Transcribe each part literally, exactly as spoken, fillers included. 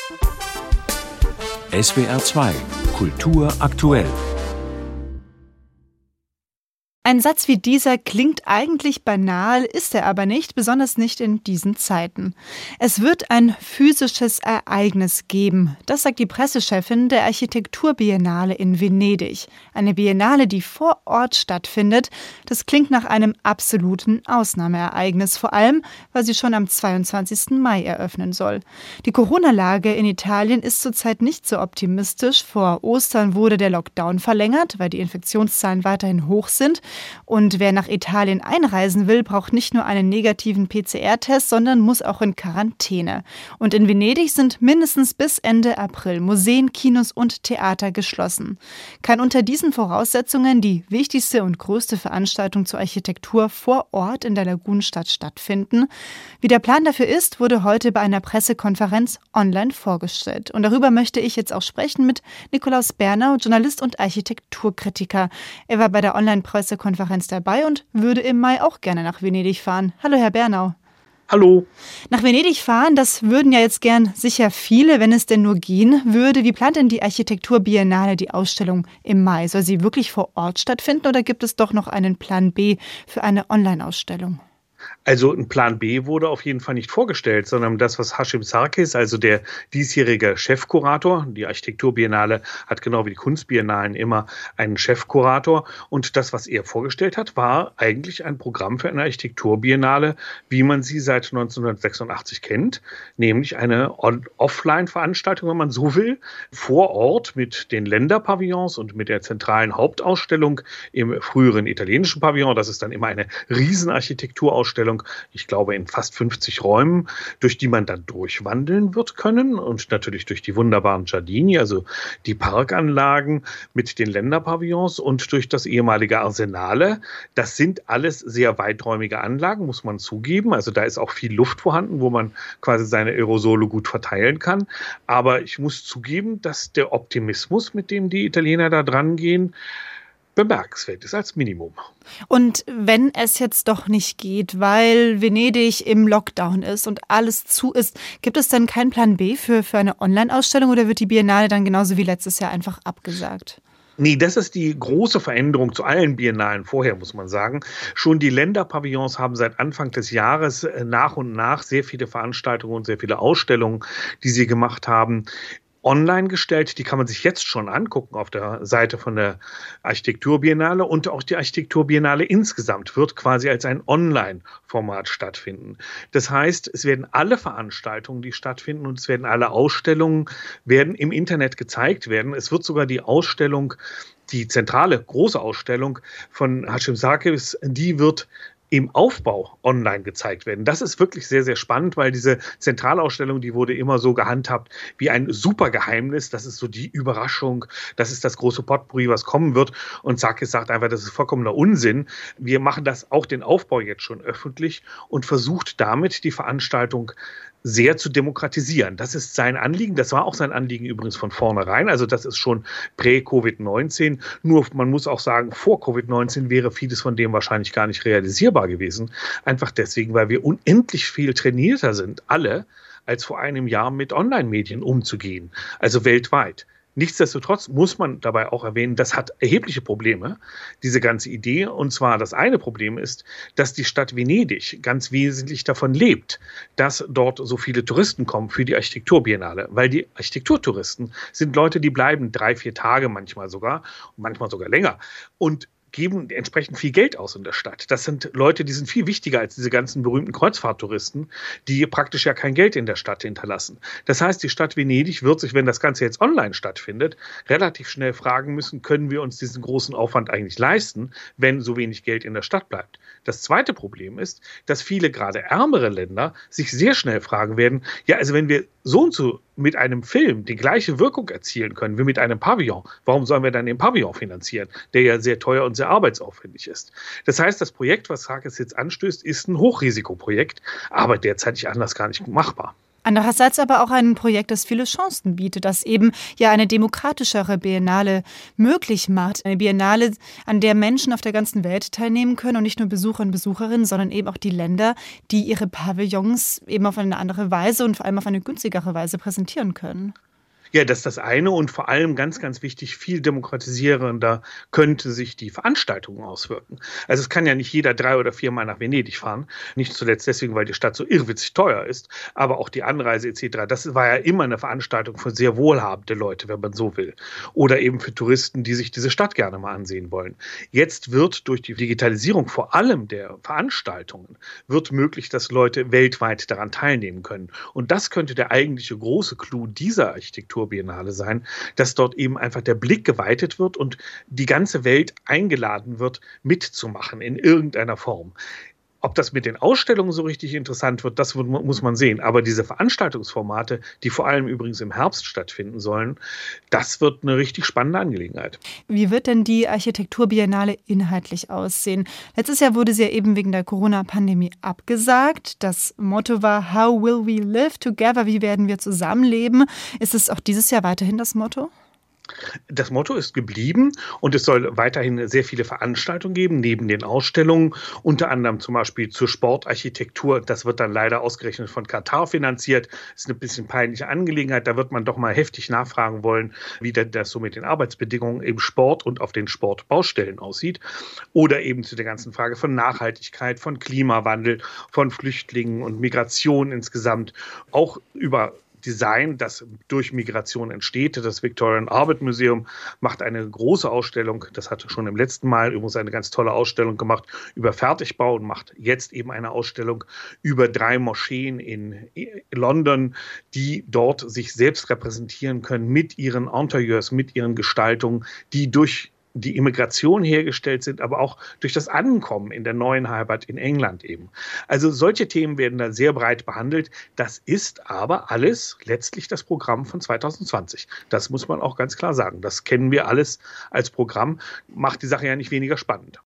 S W R zwei Kultur aktuell. Ein Satz wie dieser klingt eigentlich banal, ist er aber nicht, besonders nicht in diesen Zeiten. Es wird ein physisches Ereignis geben. Das sagt die Pressechefin der Architekturbiennale in Venedig. Eine Biennale, die vor Ort stattfindet. Das klingt nach einem absoluten Ausnahmeereignis, vor allem, weil sie schon am zweiundzwanzigsten Mai eröffnen soll. Die Corona-Lage in Italien ist zurzeit nicht so optimistisch. Vor Ostern wurde der Lockdown verlängert, weil die Infektionszahlen weiterhin hoch sind. Und wer nach Italien einreisen will, braucht nicht nur einen negativen P C R-Test, sondern muss auch in Quarantäne. Und in Venedig sind mindestens bis Ende April Museen, Kinos und Theater geschlossen. Kann unter diesen Voraussetzungen die wichtigste und größte Veranstaltung zur Architektur vor Ort in der Lagunenstadt stattfinden? Wie der Plan dafür ist, wurde heute bei einer Pressekonferenz online vorgestellt. Und darüber möchte ich jetzt auch sprechen mit Nikolaus Bernau, Journalist und Architekturkritiker. Er war bei der Online-Pressekonferenz dabei und würde im Mai auch gerne nach Venedig fahren. Hallo, Herr Bernau. Hallo. Nach Venedig fahren, das würden ja jetzt gern sicher viele, wenn es denn nur gehen würde. Wie plant denn die Architekturbiennale die Ausstellung im Mai? Soll sie wirklich vor Ort stattfinden oder gibt es doch noch einen Plan B für eine Online-Ausstellung? Also ein Plan B wurde auf jeden Fall nicht vorgestellt, sondern das, was Hashim Sarkis, also der diesjährige Chefkurator, die Architekturbiennale hat genau wie die Kunstbiennalen immer einen Chefkurator, und das, was er vorgestellt hat, war eigentlich ein Programm für eine Architekturbiennale, wie man sie seit neunzehnhundertsechsundachtzig kennt, nämlich eine Offline-Veranstaltung, wenn man so will, vor Ort mit den Länderpavillons und mit der zentralen Hauptausstellung im früheren italienischen Pavillon. Das ist dann immer eine Riesenarchitekturausstellung, ich glaube in fast fünfzig Räumen, durch die man dann durchwandeln wird können, und natürlich durch die wunderbaren Giardini, also die Parkanlagen mit den Länderpavillons, und durch das ehemalige Arsenale. Das sind alles sehr weiträumige Anlagen, muss man zugeben. Also da ist auch viel Luft vorhanden, wo man quasi seine Aerosole gut verteilen kann. Aber ich muss zugeben, dass der Optimismus, mit dem die Italiener da dran gehen, bemerkenswert ist als Minimum. Und wenn es jetzt doch nicht geht, weil Venedig im Lockdown ist und alles zu ist, gibt es dann keinen Plan B für, für eine Online-Ausstellung oder wird die Biennale dann genauso wie letztes Jahr einfach abgesagt? Nee, das ist die große Veränderung zu allen Biennalen vorher, muss man sagen. Schon die Länderpavillons haben seit Anfang des Jahres nach und nach sehr viele Veranstaltungen und sehr viele Ausstellungen, die sie gemacht haben, online gestellt. Die kann man sich jetzt schon angucken auf der Seite von der Architekturbiennale, und auch die Architekturbiennale insgesamt wird quasi als ein Online-Format stattfinden. Das heißt, es werden alle Veranstaltungen, die stattfinden, und es werden alle Ausstellungen werden im Internet gezeigt werden. Es wird sogar die Ausstellung, die zentrale große Ausstellung von Hashim Sarkis, die wird im Aufbau online gezeigt werden. Das ist wirklich sehr, sehr spannend, weil diese Zentralausstellung, die wurde immer so gehandhabt wie ein Supergeheimnis. Das ist so die Überraschung, das ist das große Potpourri, was kommen wird. Und Sarkis sagt einfach, das ist vollkommener Unsinn. Wir machen das auch den Aufbau jetzt schon öffentlich und versucht damit die Veranstaltung sehr zu demokratisieren. Das ist sein Anliegen. Das war auch sein Anliegen übrigens von vornherein. Also das ist schon prä-Covid neunzehn. Nur man muss auch sagen, vor Covid neunzehn wäre vieles von dem wahrscheinlich gar nicht realisierbar gewesen. Einfach deswegen, weil wir unendlich viel trainierter sind, alle, als vor einem Jahr mit Online-Medien umzugehen. Also weltweit. Nichtsdestotrotz muss man dabei auch erwähnen, das hat erhebliche Probleme, diese ganze Idee. Und zwar das eine Problem ist, dass die Stadt Venedig ganz wesentlich davon lebt, dass dort so viele Touristen kommen für die Architekturbiennale. Weil die Architekturtouristen sind Leute, die bleiben drei, vier Tage manchmal sogar, manchmal sogar länger. Und geben entsprechend viel Geld aus in der Stadt. Das sind Leute, die sind viel wichtiger als diese ganzen berühmten Kreuzfahrttouristen, die praktisch ja kein Geld in der Stadt hinterlassen. Das heißt, die Stadt Venedig wird sich, wenn das Ganze jetzt online stattfindet, relativ schnell fragen müssen, können wir uns diesen großen Aufwand eigentlich leisten, wenn so wenig Geld in der Stadt bleibt. Das zweite Problem ist, dass viele gerade ärmere Länder sich sehr schnell fragen werden, ja, also wenn wir so und so mit einem Film die gleiche Wirkung erzielen können wie mit einem Pavillon, warum sollen wir dann den Pavillon finanzieren, der ja sehr teuer und sehr arbeitsaufwendig ist? Das heißt, das Projekt, was Sarkis jetzt anstößt, ist ein Hochrisikoprojekt, aber derzeitig anders gar nicht machbar. Andererseits aber auch ein Projekt, das viele Chancen bietet, das eben ja eine demokratischere Biennale möglich macht. Eine Biennale, an der Menschen auf der ganzen Welt teilnehmen können und nicht nur Besucher und Besucherinnen, sondern eben auch die Länder, die ihre Pavillons eben auf eine andere Weise und vor allem auf eine günstigere Weise präsentieren können. Ja, das ist das eine und vor allem ganz, ganz wichtig, viel demokratisierender könnte sich die Veranstaltung auswirken. Also es kann ja nicht jeder drei oder viermal nach Venedig fahren, nicht zuletzt deswegen, weil die Stadt so irrwitzig teuer ist, aber auch die Anreise et cetera. Das war ja immer eine Veranstaltung für sehr wohlhabende Leute, wenn man so will. Oder eben für Touristen, die sich diese Stadt gerne mal ansehen wollen. Jetzt wird durch die Digitalisierung vor allem der Veranstaltungen wird möglich, dass Leute weltweit daran teilnehmen können. Und das könnte der eigentliche große Clou dieser Architektur Biennale sein, dass dort eben einfach der Blick geweitet wird und die ganze Welt eingeladen wird, mitzumachen in irgendeiner Form. Ob das mit den Ausstellungen so richtig interessant wird, das muss man sehen. Aber diese Veranstaltungsformate, die vor allem übrigens im Herbst stattfinden sollen, das wird eine richtig spannende Angelegenheit. Wie wird denn die Architekturbiennale inhaltlich aussehen? Letztes Jahr wurde sie ja eben wegen der Corona-Pandemie abgesagt. Das Motto war How will we live together? Wie werden wir zusammenleben? Ist es auch dieses Jahr weiterhin das Motto? Das Motto ist geblieben und es soll weiterhin sehr viele Veranstaltungen geben, neben den Ausstellungen, unter anderem zum Beispiel zur Sportarchitektur. Das wird dann leider ausgerechnet von Katar finanziert. Das ist eine bisschen peinliche Angelegenheit. Da wird man doch mal heftig nachfragen wollen, wie denn das so mit den Arbeitsbedingungen im Sport und auf den Sportbaustellen aussieht. Oder eben zu der ganzen Frage von Nachhaltigkeit, von Klimawandel, von Flüchtlingen und Migration insgesamt. Auch über Design, das durch Migration entsteht. Das Victorian Albert Museum macht eine große Ausstellung, das hatte schon im letzten Mal übrigens eine ganz tolle Ausstellung gemacht über Fertigbau und macht jetzt eben eine Ausstellung über drei Moscheen in London, die dort sich selbst repräsentieren können mit ihren Interieurs, mit ihren Gestaltungen, die durch die Immigration hergestellt sind, aber auch durch das Ankommen in der neuen Heimat in England eben. Also solche Themen werden da sehr breit behandelt. Das ist aber alles letztlich das Programm von zwanzig zwanzig. Das muss man auch ganz klar sagen. Das kennen wir alles als Programm. Macht die Sache ja nicht weniger spannend.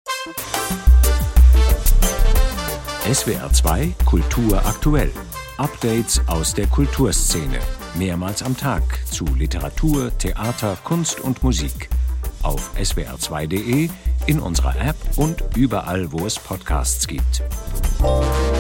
S W R zwei Kultur aktuell. Updates aus der Kulturszene. Mehrmals am Tag zu Literatur, Theater, Kunst und Musik. Auf S W R zwei Punkt de, in unserer App und überall, wo es Podcasts gibt.